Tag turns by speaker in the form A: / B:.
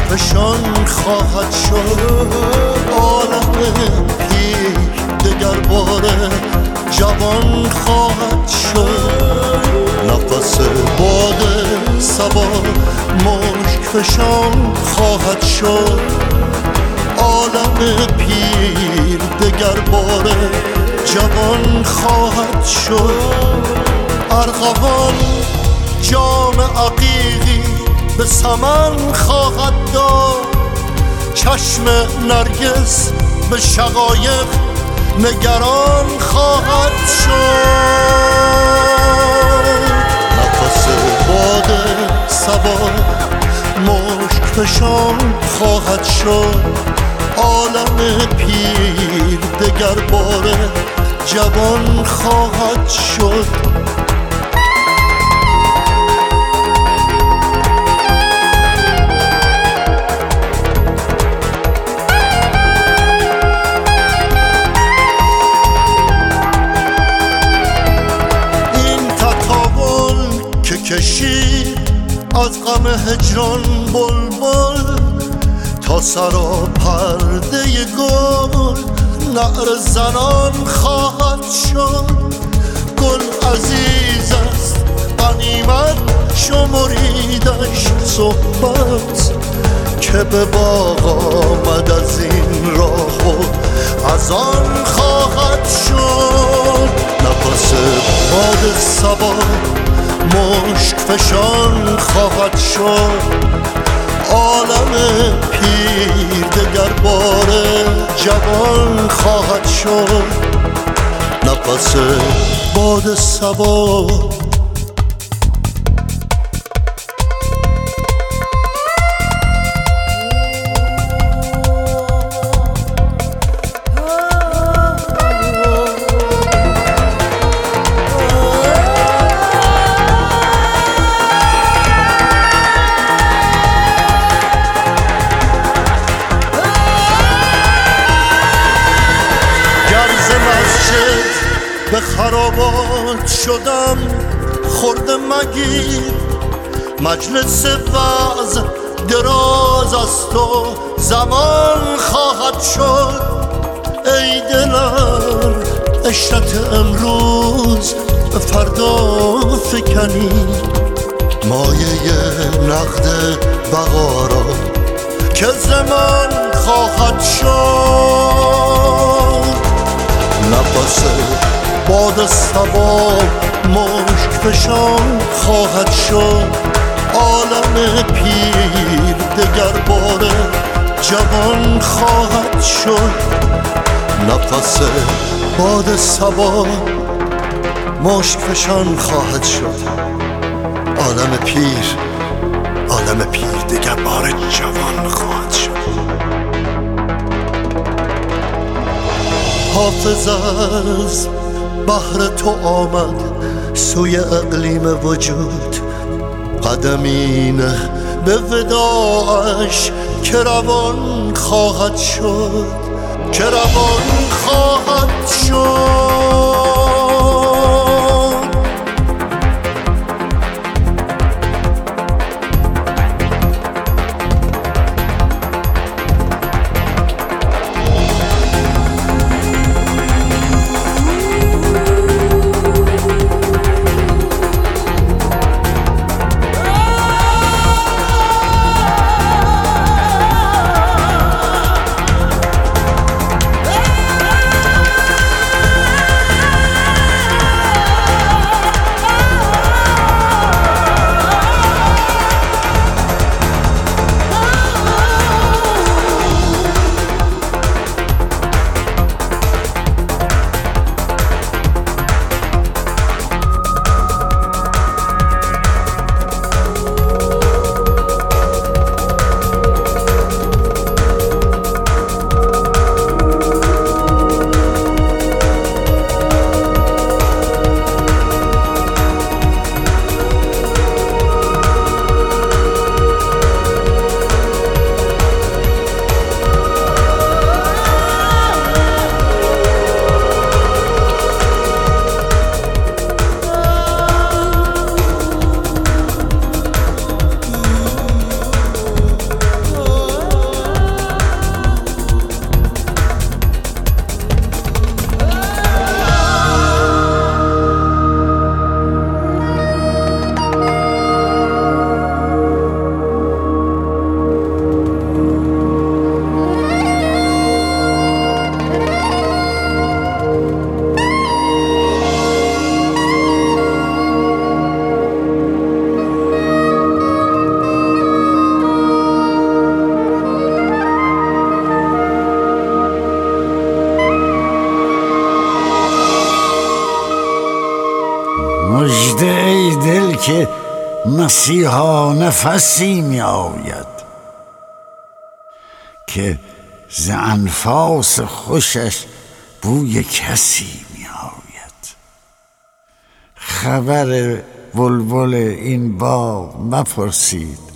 A: فشان خواهد شد. عالم پیر دگر باره جوان خواهد شد. نفس باد صبا مشک فشان خواهد شد. عالم پیر دگر باره جوان خواهد شد. ارغوان جام عقیقی به سمن خواهد داد. چشم نرگس به شقایق نگران خواهد شد. نفس باد صبا مشک فشان خواهد شد. عالم پیر دگر باره جوان خواهد شد. کشید از غم هجران بلبل تا سرا پرده گل نعره زنان خواهد شد. گل عزیز است غنیمت شمریدش صحبت که به باغ آمد از این راه و از آن خواهد شد. نفس باد صبا مشک فشان خواهد شد. عالم پیر دگر باره جوان خواهد شد. نفس باد صبا به خرابات شدم خورده مگیر. مجلس وعظ دراز است و زمان خواهد شد. ای دلم عشرت امروز به فردا فکنی. مایه نقد بقا را که زمان خواهد شد. نفس باد صبا مشک فشان خواهد شد. عالم پیر دگر باره جوان خواهد شد. نفس باد صبا مشک فشان خواهد شد. عالم پیر دگر باره جوان خواهد شد. حافظ از بحر تو آمد سوی اقلیم وجود. قدمی نه به وداعش که روان خواهد شد. که روان خواهد شد.
B: که مسیحا نفسی می آید که ز انفاس خوشش بوی کسی می آید. خبر بلبل این باغ مپرسید